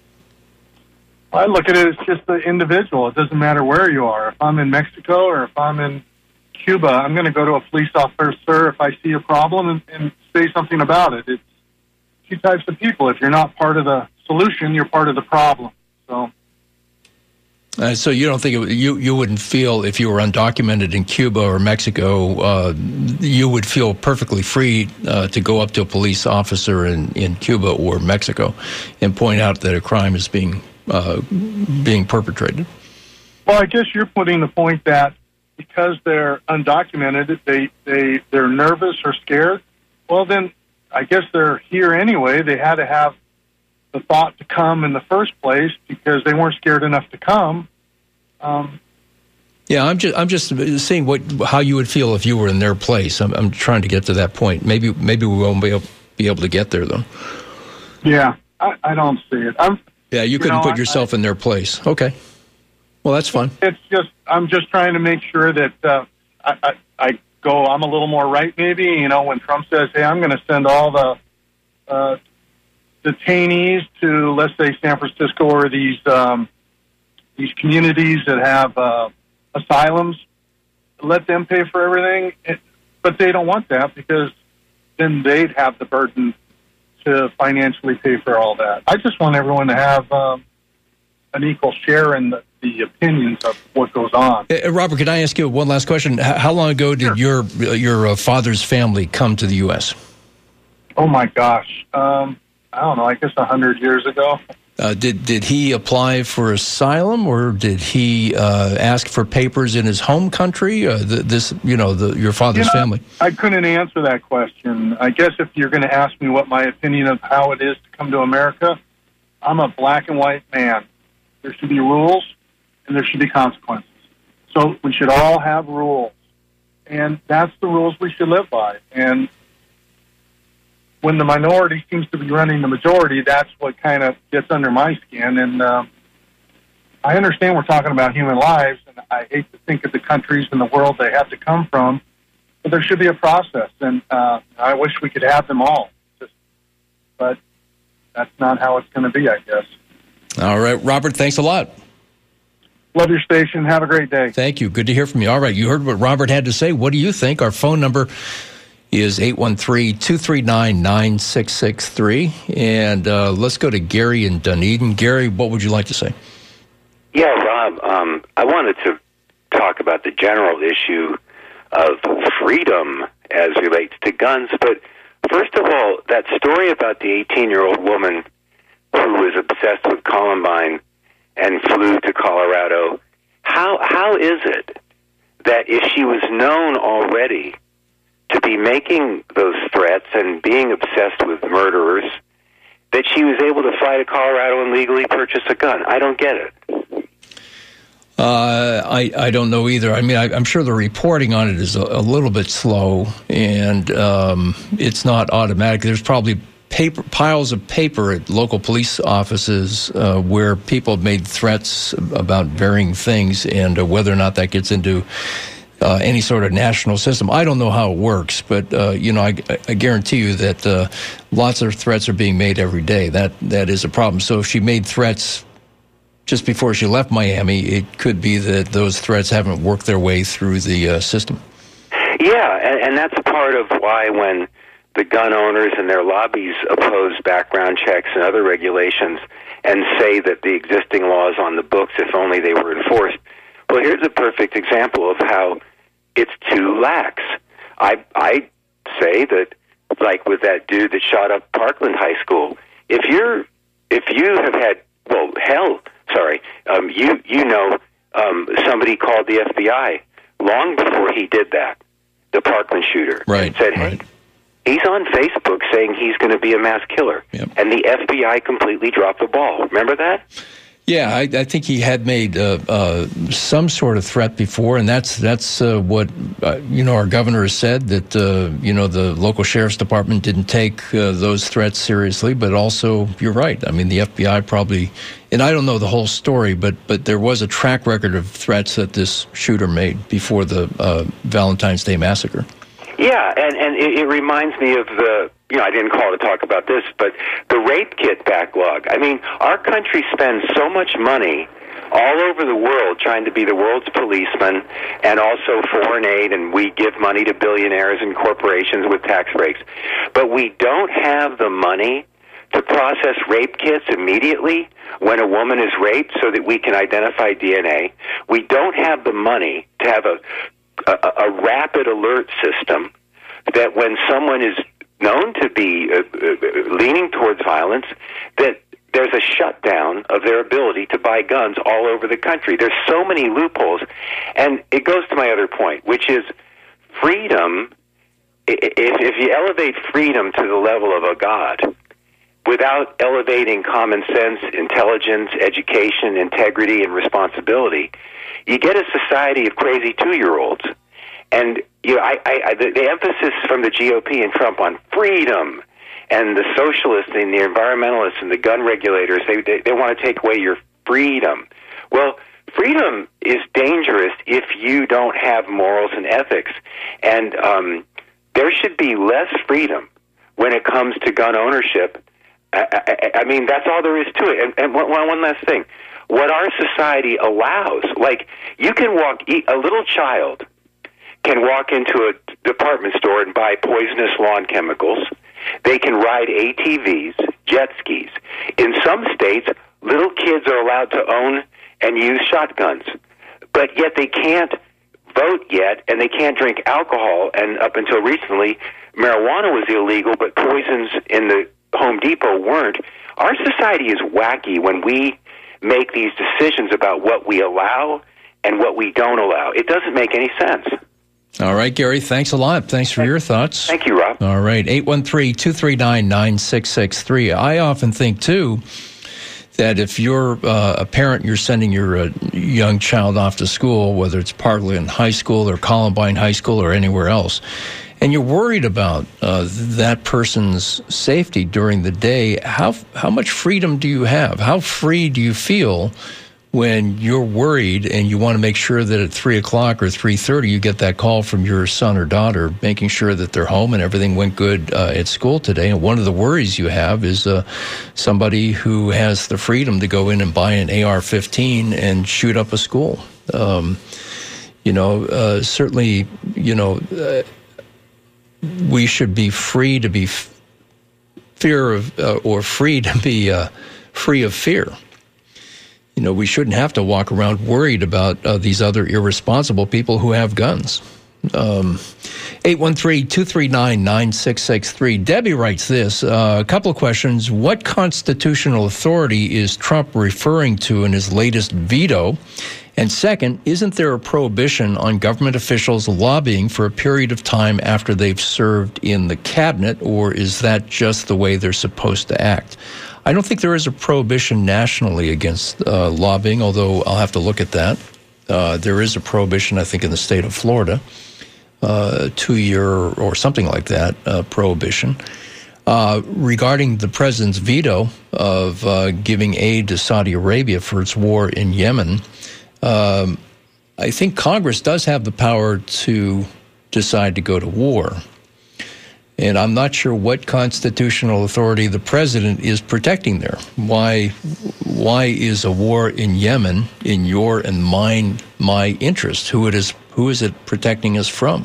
I look at it as just the individual. It doesn't matter where you are. If I'm in Mexico or if I'm in Cuba, I'm going to go to a police officer if I see a problem and, and say something about it. It's two types of people. If you're not part of the solution, you're part of the problem. So, uh, so you don't think it, you you wouldn't feel if you were undocumented in Cuba or Mexico, uh, you would feel perfectly free uh, to go up to a police officer in, in Cuba or Mexico and point out that a crime is being uh, being perpetrated. Well, I guess you're putting the point that because they're undocumented, they, they, they're nervous or scared. Well, then I guess they're here anyway. They had to have the thought to come in the first place because they weren't scared enough to come. Um, yeah, I'm just I'm just seeing what how you would feel if you were in their place. I'm, I'm trying to get to that point. Maybe maybe we won't be able, be able to get there though. Yeah, I, I don't see it. I'm, yeah, you, you couldn't know, put yourself I, in their place. Okay. Well, that's fun. It's just I'm just trying to make sure that uh, I, I, I go. I'm a little more right, maybe. You know, when Trump says, "Hey, I'm going to send all the uh, detainees to, let's say, San Francisco or these um, these communities that have uh, asylums, let them pay for everything." It, but they don't want that because then they'd have the burden to financially pay for all that. I just want everyone to have um, an equal share in the, the opinions of what goes on. Uh, Robert, can I ask you one last question? How, how long ago did sure. your your uh, father's family come to the U S? Oh my gosh, um, I don't know. I guess a hundred years ago. Uh, did did he apply for asylum, or did he uh, ask for papers in his home country? Uh, the, this, you know, the, your father's you know, family. I couldn't answer that question. I guess if you're going to ask me what my opinion of how it is to come to America, I'm a black and white man. There should be rules, and there should be consequences. So we should all have rules, and that's the rules we should live by. And when the minority seems to be running the majority, that's what kind of gets under my skin. And uh, I understand we're talking about human lives, and I hate to think of the countries in the world they have to come from, but there should be a process, and uh, I wish we could have them all. Just, but that's not how it's going to be, I guess. All right, Robert, thanks a lot. Love your station. Have a great day. Thank you. Good to hear from you. All right, you heard what Robert had to say. What do you think? Our phone number is eight one three, two three nine, nine six six three. And uh, let's go to Gary in Dunedin. Gary, what would you like to say? Yeah, Rob, um, I wanted to talk about the general issue of freedom as relates to guns. But first of all, that story about the eighteen-year-old woman who was obsessed with Columbine and flew to Colorado, how how is it that if she was known already to be making those threats and being obsessed with murderers, that she was able to fly to Colorado and legally purchase a gun? I don't get it. Uh, I, I don't know either. I mean, I, I'm sure the reporting on it is a, a little bit slow, and um, it's not automatic. There's probably paper piles of paper at local police offices uh, where people have made threats about varying things, and uh, whether or not that gets into Uh, any sort of national system. I don't know how it works, but, uh, you know, I, I guarantee you that uh, lots of threats are being made every day. That That is a problem. So if she made threats just before she left Miami, it could be that those threats haven't worked their way through the uh, system. Yeah, and, and that's part of why when the gun owners and their lobbies oppose background checks and other regulations and say that the existing laws on the books, if only they were enforced. Well, here's a perfect example of how it's too lax. I I say that, like with that dude that shot up Parkland High School, if you're if you have had well hell, sorry, um, you you know um, somebody called the F B I long before he did that, the Parkland shooter, right? And said, right. hey, he's on Facebook saying he's going to be a mass killer, yep. And the F B I completely dropped the ball. Remember that? Yeah, I, I think he had made uh, uh, some sort of threat before, and that's that's uh, what uh, you know. Our governor has said that uh, you know the local sheriff's department didn't take uh, those threats seriously, but also you're right. I mean, the F B I probably, and I don't know the whole story, but but there was a track record of threats that this shooter made before the uh, Valentine's Day massacre. Yeah, and and it, it reminds me of the. You know, I didn't call to talk about this, but the rape kit backlog. I mean, our country spends so much money all over the world trying to be the world's policeman, and also foreign aid, and we give money to billionaires and corporations with tax breaks. But we don't have the money to process rape kits immediately when a woman is raped so that we can identify D N A. We don't have the money to have a, a, a rapid alert system that when someone is known to be uh, uh, leaning towards violence, that there's a shutdown of their ability to buy guns all over the country. There's so many loopholes. And it goes to my other point, which is freedom. If, if you elevate freedom to the level of a god without elevating common sense, intelligence, education, integrity, and responsibility, you get a society of crazy two-year-olds. And you know, I, I, the, the emphasis from the G O P and Trump on freedom, and the socialists and the environmentalists and the gun regulators, they, they, they want to take away your freedom. Well, freedom is dangerous if you don't have morals and ethics. And um, there should be less freedom when it comes to gun ownership. I, I, I mean, that's all there is to it. And, and one, one last thing. What our society allows, like you can walk, a little child can walk into a department store and buy poisonous lawn chemicals. They can ride A T Vs, jet skis. In some states, little kids are allowed to own and use shotguns, but yet they can't vote yet, and they can't drink alcohol. And up until recently, marijuana was illegal, but poisons in the Home Depot weren't. Our society is wacky when we make these decisions about what we allow and what we don't allow. It doesn't make any sense. All right, Gary, thanks a lot. Thanks for your thoughts. Thank you, Rob. All right, eight one three, two three nine, nine six six three. I often think, too, that if you're uh, a parent, you're sending your uh, young child off to school, whether it's Parkland High School or Columbine High School or anywhere else, and you're worried about uh, that person's safety during the day, how how much freedom do you have? How free do you feel when you're worried and you want to make sure that at three o'clock or three thirty you get that call from your son or daughter, making sure that they're home and everything went good uh, at school today? And one of the worries you have is uh, somebody who has the freedom to go in and buy an A R fifteen and shoot up a school. Um, you know, uh, certainly, you know, uh, we should be free to be f- fear of, uh, or free to be uh, free of fear. You know, we shouldn't have to walk around worried about uh, these other irresponsible people who have guns. Um, eight one three, two three nine, nine six six three. Debbie writes this, uh, a couple of questions. What constitutional authority is Trump referring to in his latest veto? And second, isn't there a prohibition on government officials lobbying for a period of time after they've served in the cabinet, or is that just the way they're supposed to act? I don't think there is a prohibition nationally against uh, lobbying, although I'll have to look at that. Uh, there is a prohibition, I think, in the state of Florida, uh, two-year or something like that, uh, prohibition. Uh, regarding the president's veto of uh, giving aid to Saudi Arabia for its war in Yemen, um, I think Congress does have the power to decide to go to war. And I'm not sure what constitutional authority the president is protecting there. Why why is a war in Yemen in your and mine, my interest? Who it is, who is it protecting us from?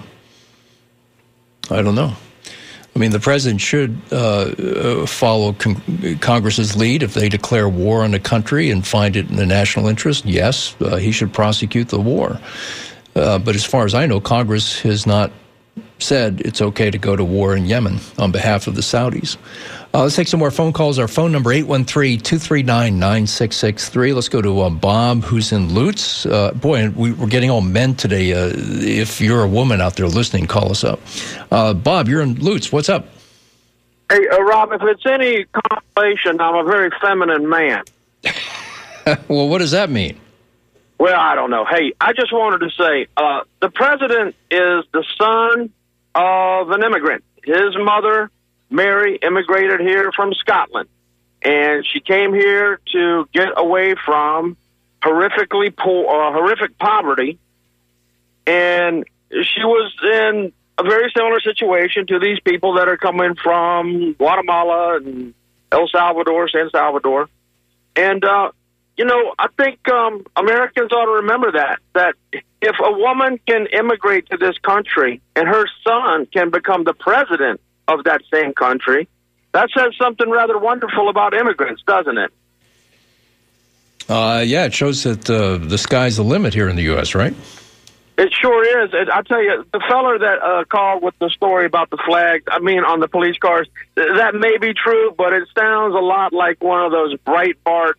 I don't know. I mean, the president should uh, follow con- Congress's lead. If they declare war on a country and find it in the national interest, yes, uh, he should prosecute the war. Uh, but as far as I know, Congress has not said it's okay to go to war in Yemen on behalf of the Saudis. Uh, let's take some more phone calls. Our phone number, eight one three, two three nine, nine six six three. Let's go to uh, Bob, who's in Lutz. Uh, boy, we, we're getting all men today. Uh, if you're a woman out there listening, call us up. Uh, Bob, you're in Lutz. What's up? Hey, uh, Rob, if it's any consolation, I'm a very feminine man. Well, what does that mean? Well, I don't know. Hey, I just wanted to say, uh, the president is the son of an immigrant. His mother, Mary, immigrated here from Scotland, and she came here to get away from horrifically poor, uh, horrific poverty, and she was in a very similar situation to these people that are coming from Guatemala and El Salvador, San Salvador, and uh, you know, I think um, Americans ought to remember that, that if a woman can immigrate to this country and her son can become the president of that same country, that says something rather wonderful about immigrants, doesn't it? Uh, yeah, it shows that uh, the sky's the limit here in the U S, right? It, It sure is. It, I tell you, the feller that uh, called with the story about the flags, I mean, on the police cars, th- that may be true, but it sounds a lot like one of those Breitbart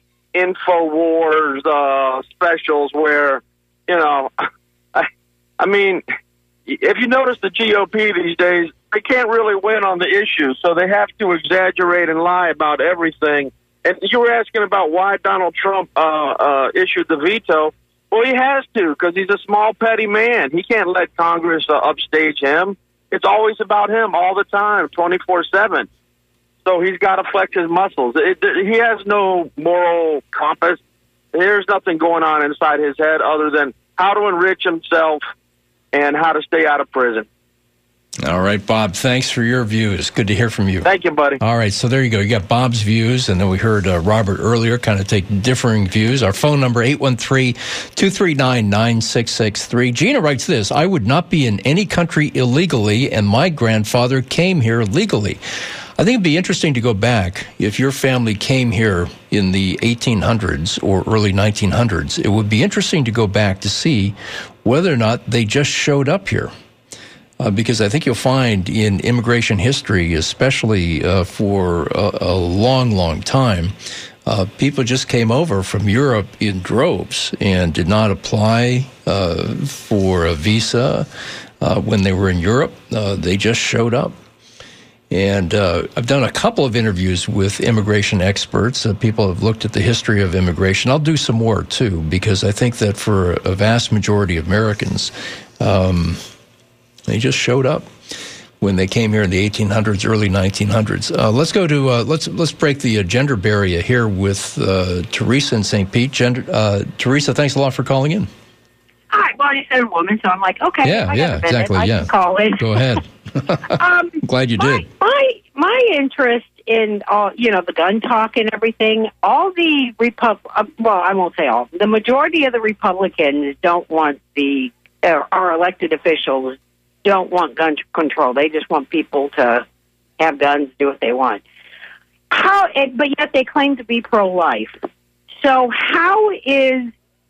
InfoWars uh, specials where, you know, I, I mean, if you notice the G O P these days, they can't really win on the issues, so they have to exaggerate and lie about everything. And you were asking about why Donald Trump uh, uh, issued the veto. Well, he has to, because he's a small, petty man. He can't let Congress uh, upstage him. It's always about him all the time, twenty-four seven. So he's got to flex his muscles. It, it, he has no moral compass. There's nothing going on inside his head other than how to enrich himself and how to stay out of prison. All right, Bob, thanks for your views. Good to hear from you. Thank you, buddy. All right, so there you go. You got Bob's views, and then we heard uh, Robert earlier kind of take differing views. Our phone number, eight one three, two three nine, nine six six three. Gina writes this, I would not be in any country illegally, and my grandfather came here legally. I think it'd be interesting to go back. If your family came here in the eighteen hundreds or early nineteen hundreds, it would be interesting to go back to see whether or not they just showed up here. Uh, because I think you'll find in immigration history, especially uh, for a, a long, long time, uh, people just came over from Europe in droves and did not apply uh, for a visa uh, when they were in Europe. Uh, they just showed up. And uh, I've done a couple of interviews with immigration experts. Uh, people have looked at the history of immigration. I'll do some more, too, because I think that for a vast majority of Americans, um, they just showed up when they came here in the eighteen hundreds, early nineteen hundreds. Uh, let's go to uh, let's let's break the uh, gender barrier here with uh, Teresa in Saint Pete. Gender, uh, Teresa, thanks a lot for calling in. Hi, well, you said a woman, so I'm like, okay, yeah, I got yeah, a minute. exactly, I yeah. can call in. Go ahead. um, Glad you my, did. My my interest in all, you know, the gun talk and everything. All the Repub, uh, well, I won't say all. The majority of the Republicans don't want the uh, our elected officials. Don't want gun control. They just want people to have guns, do what they want. How? It, but yet they claim to be pro-life. So how is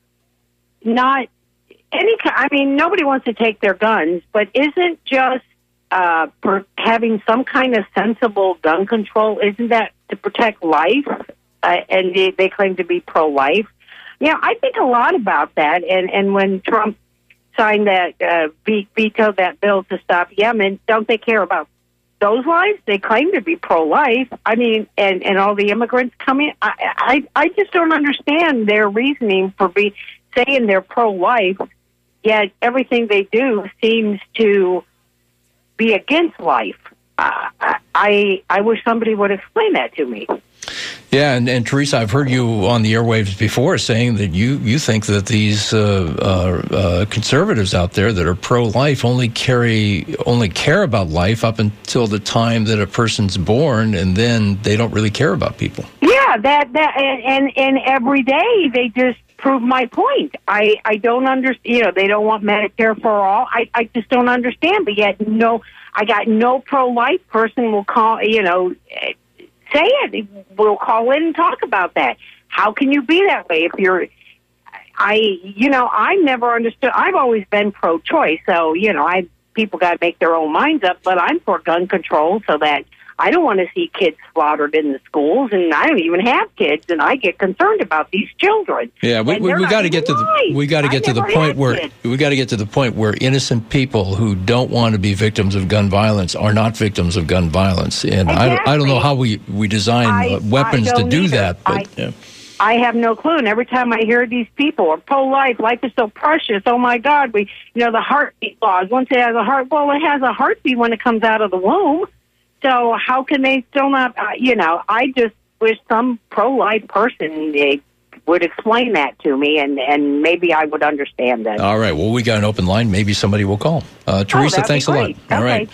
not any? I mean, nobody wants to take their guns, but isn't just uh, per having some kind of sensible gun control? Isn't that to protect life? Uh, and they, they claim to be pro-life. Yeah, I think a lot about that. And and when Trump signed that, uh, vetoed that bill to stop Yemen, don't they care about those lives? They claim to be pro-life. I mean, and, and all the immigrants coming. I, I I just don't understand their reasoning for be saying they're pro-life, yet everything they do seems to be against life. Uh, I I wish somebody would explain that to me. Yeah, and, and Teresa, I've heard you on the airwaves before saying that you, you think that these uh, uh, uh, conservatives out there that are pro-life only carry only care about life up until the time that a person's born, and then they don't really care about people. Yeah, that that and and, and every day they just prove my point. I, I don't understand. You know, they don't want Medicare for all. I, I just don't understand. But yet, no, I got no pro-life person will call. You know. Say it. We'll call in and talk about that. How can you be that way if you're? I, you know, I never understood. I've always been pro-choice, so you know, I people got to make their own minds up. But I'm for gun control, so that I don't want to see kids slaughtered in the schools, and I don't even have kids, and I get concerned about these children. Yeah, we we, we got to get to the we got to get to the point where kids. we got to get to the point where innocent people who don't want to be victims of gun violence are not victims of gun violence, and exactly. I don't, I don't know how we we design I, weapons to do either. that, but. I, yeah. I have no clue, and every time I hear these people are pro-life, life is so precious. Oh my God, we you know the heartbeat laws. Once it has a heart, well, it has a heartbeat when it comes out of the womb. So how can they still not, uh, you know, I just wish some pro-life person they would explain that to me, and, and maybe I would understand that. All right. Well, we got an open line. Maybe somebody will call. Uh, Teresa, oh, thanks a lot. Okay, All right. Thanks.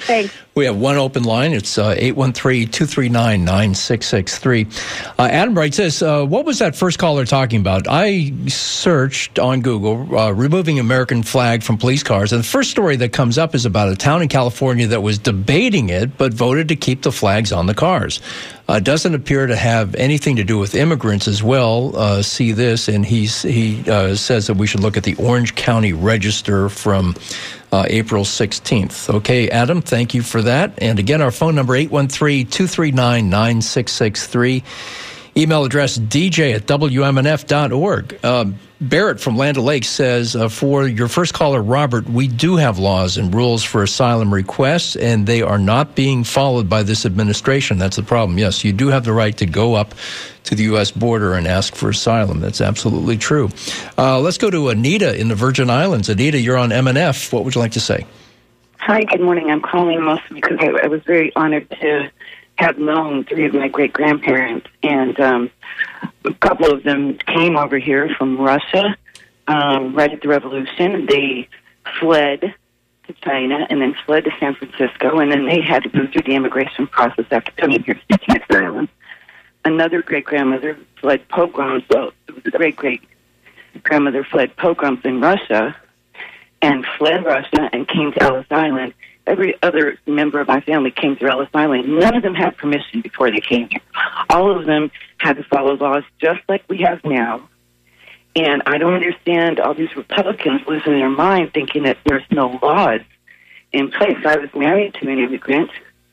We have one open line. It's uh, eight one three, two three nine, nine six six three. Uh, Adam writes this, uh, what was that first caller talking about? I searched on Google, uh, removing American flag from police cars, and the first story that comes up is about a town in California that was debating it, but voted to keep the flags on the cars. Uh, doesn't appear to have anything to do with immigrants as well. Uh, see this, and he's, he uh, says that we should look at the Orange County Register from uh, April sixteenth. Okay, Adam, thank you for that. And again, our phone number, eight one three, two three nine, nine six six three. Email address, d j at w m n f dot org. Um, Barrett from Land O'Lakes says, uh, for your first caller, Robert, we do have laws and rules for asylum requests, and they are not being followed by this administration. That's the problem. Yes, you do have the right to go up to the U S border and ask for asylum. That's absolutely true. Uh, let's go to Anita in the Virgin Islands. Anita, you're on M N F. What would you like to say? Hi, good morning. I'm calling mostly because I, I was very honored to have known three of my great-grandparents, and um, a couple of them came over here from Russia um, right at the Revolution. They fled to China and then fled to San Francisco, and then they had to go through the immigration process after coming here to Kings Island. Another great-grandmother fled pogroms, well, it was a great-great-grandmother fled pogroms in Russia and fled Russia and came to Ellis Island. Every other member of my family came to Ellis Island. None of them had permission before they came here. All of them had to follow laws just like we have now. And I don't understand all these Republicans losing their mind thinking that there's no laws in place. I was married to an immigrant,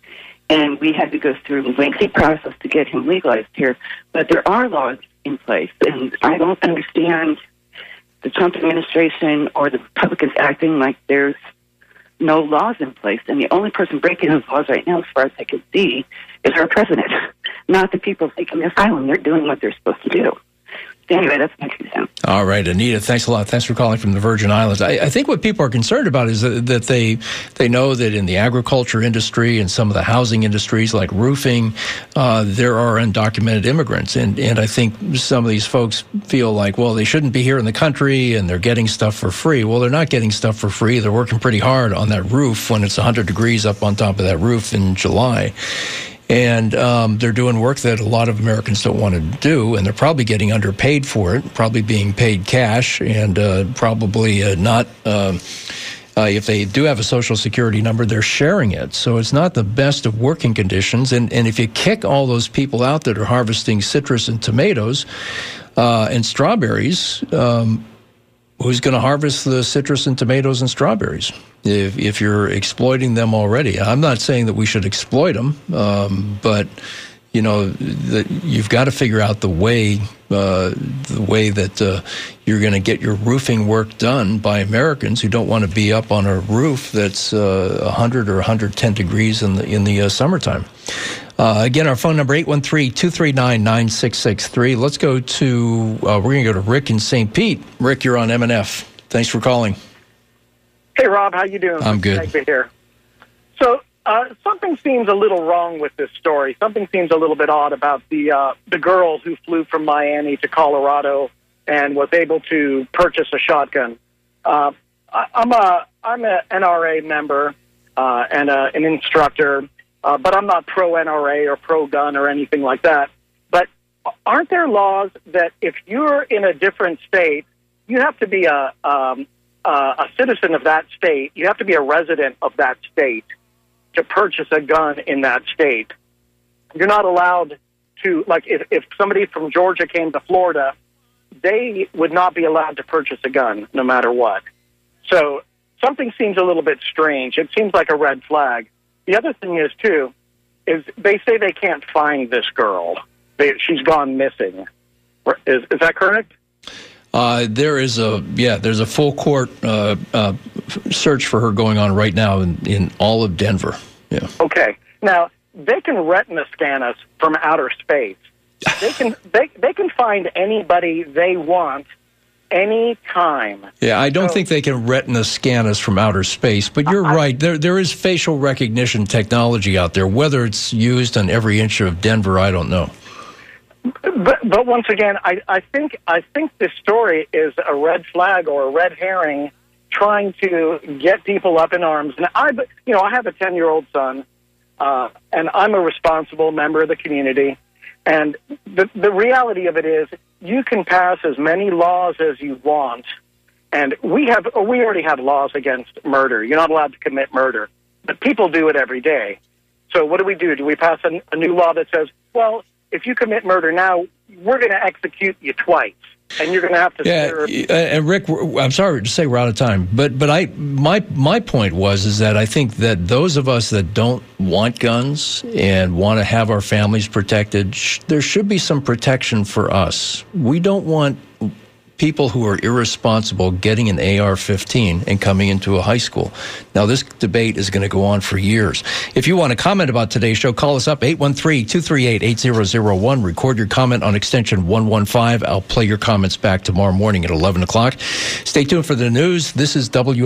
and we had to go through a lengthy process to get him legalized here. But there are laws in place, and I don't understand the Trump administration or the Republicans acting like there's no laws in place. And the only person breaking those laws right now, as far as I can see, is our president, not the people seeking asylum. They're doing what they're supposed to do. Anyway, that's my two cents. All right, Anita, thanks a lot. Thanks for calling from the Virgin Islands. I, I think what people are concerned about is that, that they they know that in the agriculture industry and some of the housing industries like roofing, uh, there are undocumented immigrants. And, and I think some of these folks feel like, well, they shouldn't be here in the country and they're getting stuff for free. Well, they're not getting stuff for free. They're working pretty hard on that roof when it's one hundred degrees up on top of that roof in July. And um, they're doing work that a lot of Americans don't want to do, and they're probably getting underpaid for it, probably being paid cash, and uh, probably uh, not, uh, uh, if they do have a Social Security number, they're sharing it. So it's not the best of working conditions. And, and if you kick all those people out that are harvesting citrus and tomatoes uh, and strawberries, um, who's going to harvest the citrus and tomatoes and strawberries if, if you're exploiting them already? I'm not saying that we should exploit them, um, but you know, the, you've got to figure out the way uh, the way that uh, you're going to get your roofing work done by Americans who don't want to be up on a roof that's uh, one hundred or one hundred ten degrees in the in the uh, summertime. Uh, again, our phone number, eight one three, two three nine, nine six six three. Let's go to, uh, we're going to go to Rick in Saint Pete. Rick, you're on M N F. Thanks for calling. Hey, Rob, how you doing? I'm good. Nice to hear. So uh, something seems a little wrong with this story. Something seems a little bit odd about the uh, the girl who flew from Miami to Colorado and was able to purchase a shotgun. Uh, I, I'm a I'm an N R A member uh, and uh, an instructor. Uh, but I'm not pro-N R A or pro-gun or anything like that. But aren't there laws that if you're in a different state, you have to be a, um, uh, a citizen of that state, you have to be a resident of that state to purchase a gun in that state? You're not allowed to, like, if, if somebody from Georgia came to Florida, they would not be allowed to purchase a gun no matter what. So something seems a little bit strange. It seems like a red flag. The other thing is, too, is they say they can't find this girl. They, she's gone missing. Is, is that correct? Uh, there is a, yeah, there's a full court uh, uh, search for her going on right now in, in all of Denver. Yeah. Okay. Now, they can retina scan us from outer space. They can, they, they can find anybody they want any time. Yeah, I don't so, think they can retina scan us from outer space, but you're I, right. There, there is facial recognition technology out there. Whether it's used on every inch of Denver, I don't know. But, but once again, I, I think I think this story is a red flag or a red herring trying to get people up in arms. And I, you know, I have a ten-year-old son, uh, and I'm a responsible member of the community. And the the reality of it is, you can pass as many laws as you want, and we have we already have laws against murder. You're not allowed to commit murder, but people do it every day. So what do we do? Do we pass a, a new law that says, well, if you commit murder now, we're going to execute you twice, and you're going to have to yeah, serve. Uh, and Rick, I'm sorry to say we're out of time, but but I my my point was is that I think that those of us that don't want guns and want to have our families protected, sh- there should be some protection for us. We don't want people who are irresponsible getting an A R fifteen and coming into a high school. Now, this debate is going to go on for years. If you want to comment about today's show, call us up, eight one three, two three eight, eight zero zero one. Record your comment on extension one one five. I'll play your comments back tomorrow morning at eleven o'clock. Stay tuned for the news. This is W